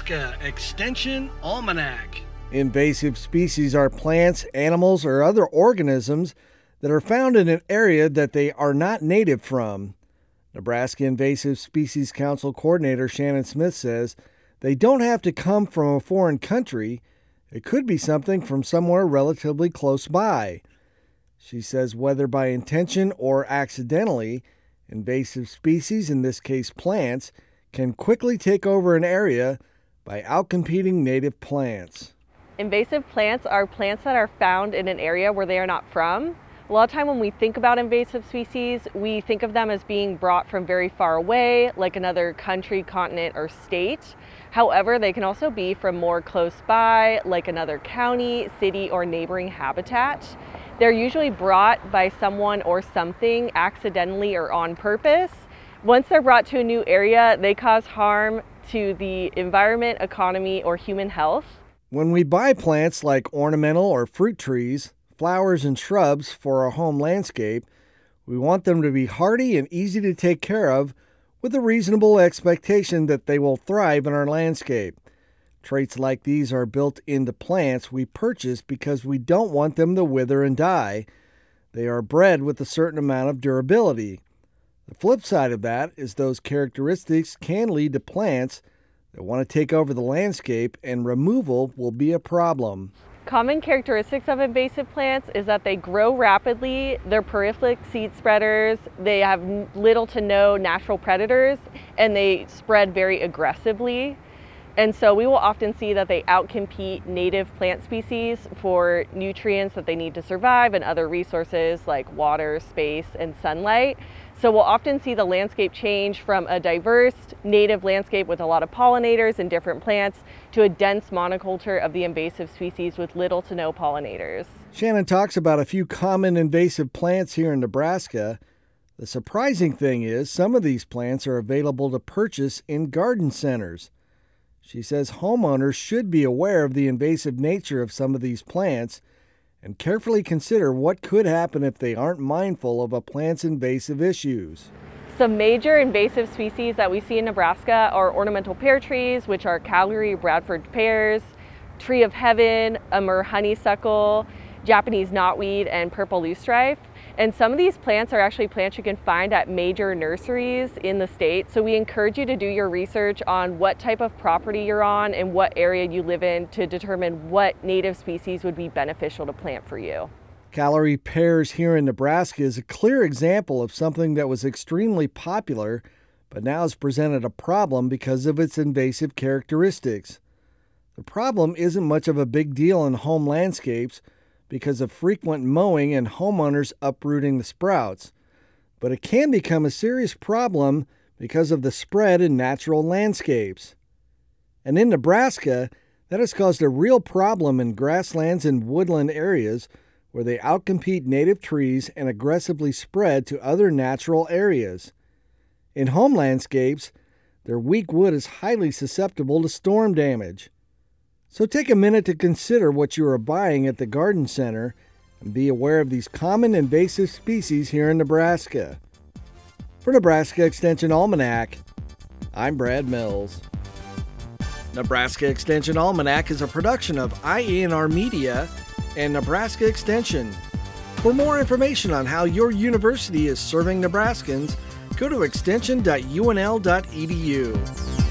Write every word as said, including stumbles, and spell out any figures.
Nebraska Extension Almanac. Invasive species are plants, animals, or other organisms that are found in an area that they are not native from. Nebraska Invasive Species Council Coordinator Shannon Smith says they don't have to come from a foreign country. It could be something from somewhere relatively close by. She says whether by intention or accidentally, invasive species, in this case plants, can quickly take over an area by outcompeting native plants. Invasive plants are plants that are found in an area where they are not from. A lot of time when we think about invasive species, we think of them as being brought from very far away, like another country, continent, or state. However, they can also be from more close by, like another county, city, or neighboring habitat. They're usually brought by someone or something accidentally or on purpose. Once they're brought to a new area, they cause harm to the environment, economy, or human health. When we buy plants like ornamental or fruit trees, flowers, and shrubs for our home landscape, we want them to be hardy and easy to take care of with a reasonable expectation that they will thrive in our landscape. Traits like these are built into plants we purchase because we don't want them to wither and die. They are bred with a certain amount of durability. The flip side of that is those characteristics can lead to plants that want to take over the landscape, and removal will be a problem. Common characteristics of invasive plants is that they grow rapidly, they're prolific seed spreaders, they have little to no natural predators, and they spread very aggressively. And so we will often see that they outcompete native plant species for nutrients that they need to survive and other resources like water, space, and sunlight. So we'll often see the landscape change from a diverse native landscape with a lot of pollinators and different plants to a dense monoculture of the invasive species with little to no pollinators. Shannon talks about a few common invasive plants here in Nebraska. The surprising thing is some of these plants are available to purchase in garden centers. She says homeowners should be aware of the invasive nature of some of these plants and carefully consider what could happen if they aren't mindful of a plant's invasive issues. Some major invasive species that we see in Nebraska are ornamental pear trees, which are Calgary Bradford pears, tree of heaven, Amur honeysuckle, Japanese knotweed, and purple loosestrife. And some of these plants are actually plants you can find at major nurseries in the state. So we encourage you to do your research on what type of property you're on and what area you live in to determine what native species would be beneficial to plant for you. Calgary pears here in Nebraska is a clear example of something that was extremely popular, but now has presented a problem because of its invasive characteristics. The problem isn't much of a big deal in home landscapes because of frequent mowing and homeowners uprooting the sprouts, but it can become a serious problem because of the spread in natural landscapes. And in Nebraska, that has caused a real problem in grasslands and woodland areas where they outcompete native trees and aggressively spread to other natural areas. In home landscapes, their weak wood is highly susceptible to storm damage. So take a minute to consider what you are buying at the garden center and be aware of these common invasive species here in Nebraska. For Nebraska Extension Almanac, I'm Brad Mills. Nebraska Extension Almanac is a production of I A N R Media and Nebraska Extension. For more information on how your university is serving Nebraskans, go to extension dot u n l dot e d u.